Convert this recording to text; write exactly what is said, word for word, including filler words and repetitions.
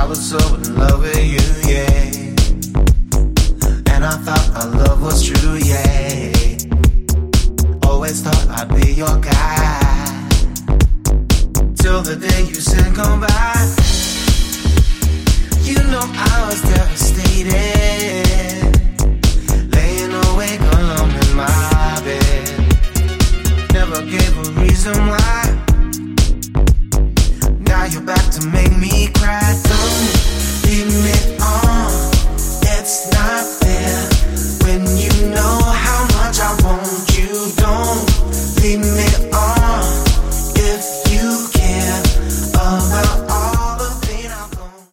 was so in love with you, yeah. And I thought our love was true, yeah. Always thought I'd be your guy, till the day you said goodbye. You know I was devastated.